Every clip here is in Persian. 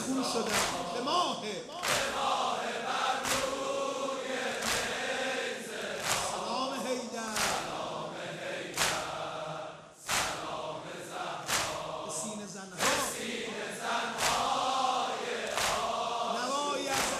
خون شدن به ماه سلام حیدر به سینه زنها نوایی از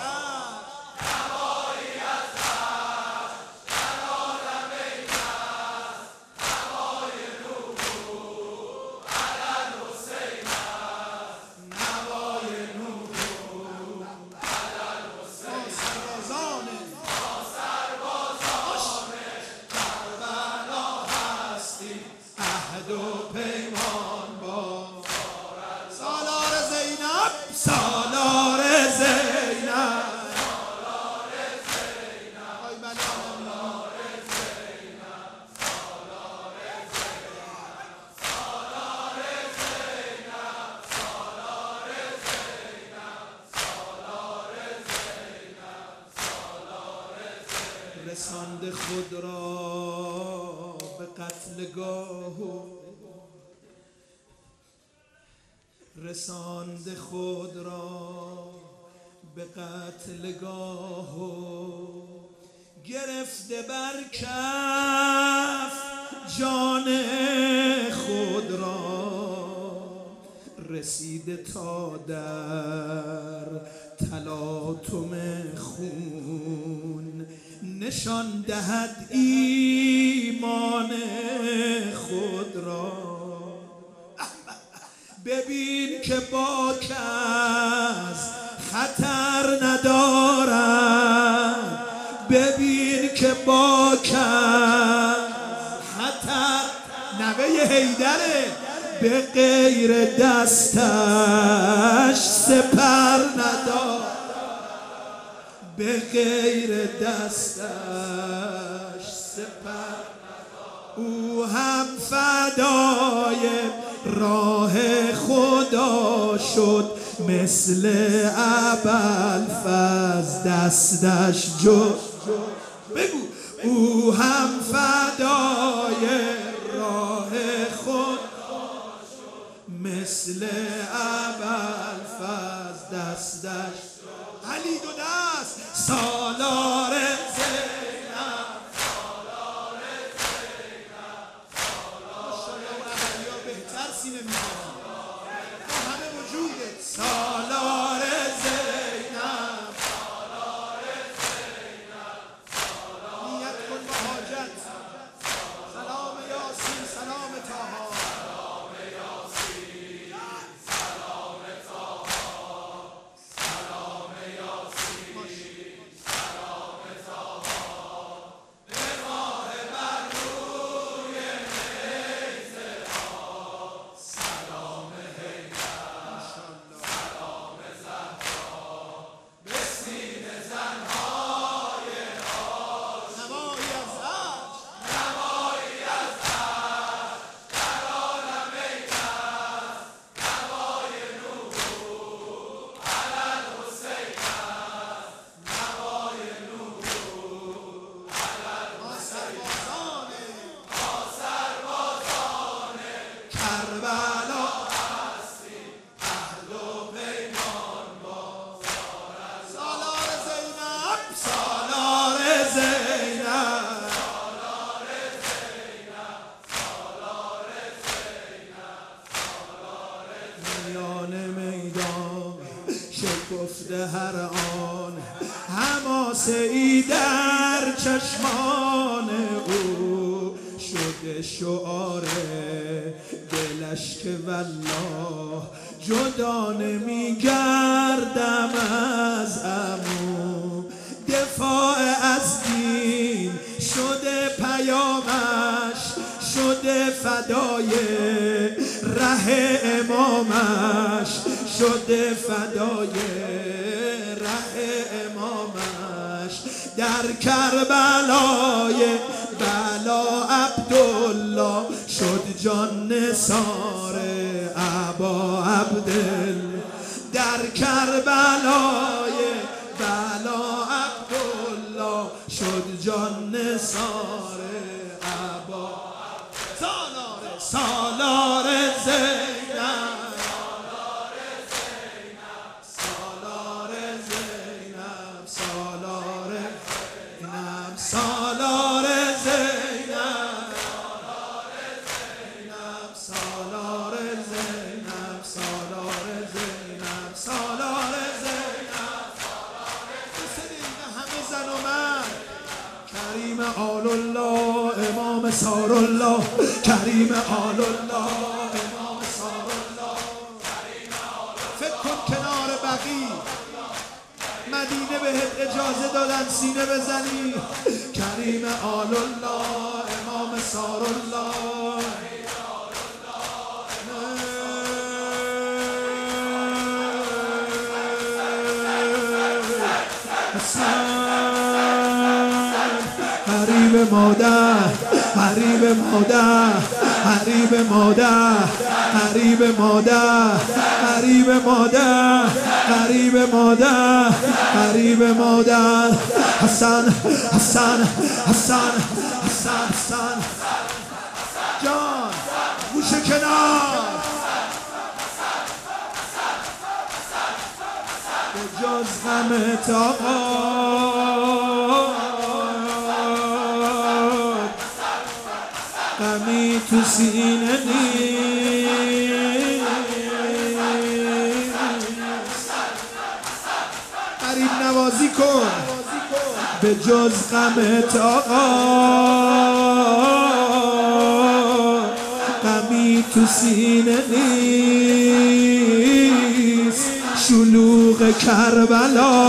رسانده خود را به قتلگاه رسانده خود را به قتلگاه گرفته بر کف جان خود را رسیده تا در تلاطم خون نشان دهد ایمان خود را ببین که با کس خطر ندارد ببین که با کس خطر نوه حیدره به غیر دستش سپر ندارد به غیر دستش سپر او هم فدای راه خدا شد مثل ابوالفضل دستش جد بگو او هم فدای راه خدا شد مثل ابوالفضل دستش علی دو دست سالار زینب سالار زینب ماشاءالله و اولیا بهتر سینه میزنن با همه وجودت سالار زینب سالار زینب نیت کن با حاجت سلام یاسین سلام طه سلام یاسین سلام طه شکفته هر آن حماسه ای در چشمان او شده شعار دلش که والله جدا نمیگردم از عمو دفاع از دین شده پیامش شده فدای ره امامش شده فدای ره امامش در کربلای بلا عبدالله شد جان نثار ابا عبدالله در کربلای بلا عبدالله شد جان نثار ابا عبدالله سالار زینب سالار زینب، سالار زینب، سالار زینب، سالار زینب، همه زن و مرد. کریم آل الله امام سار الله، کریم آل الله امام سار الله. فکر کن کنار بقی مدینه بهت اجازه دادن سینه بزنی. کریم آل الله امام سار الله. حریب مادر، حریب مادر، حریب مادر، حریب مادر، حریب مادر، حریب مادر، حریب مادر. حسن حسن حسن حسن حسن جان گوش کنار. به جز غم غمی تو سینه نیست. غریب نوازی کن. به جز غم غمی تو سینه نیست. شلوغ کربلا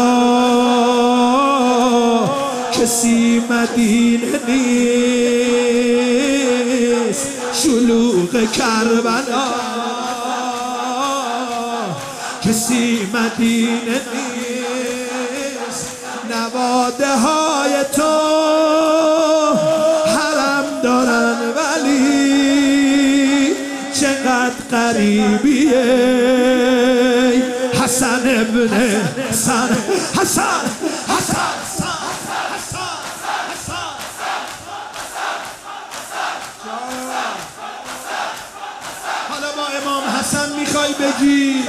کسی مدینه نیست. شلوغ کربلا کسی مدینه نیست. نواده های تو حرم دارن ولی چقدر قریبیه. حسن ابن حسن، حسن حسن امام حسن میخوای بگی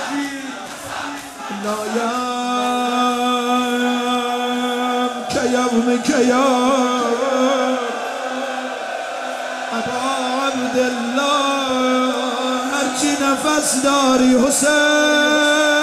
لایم که یوم که یوم ابا عبدالله هرچی نفس داری حسین.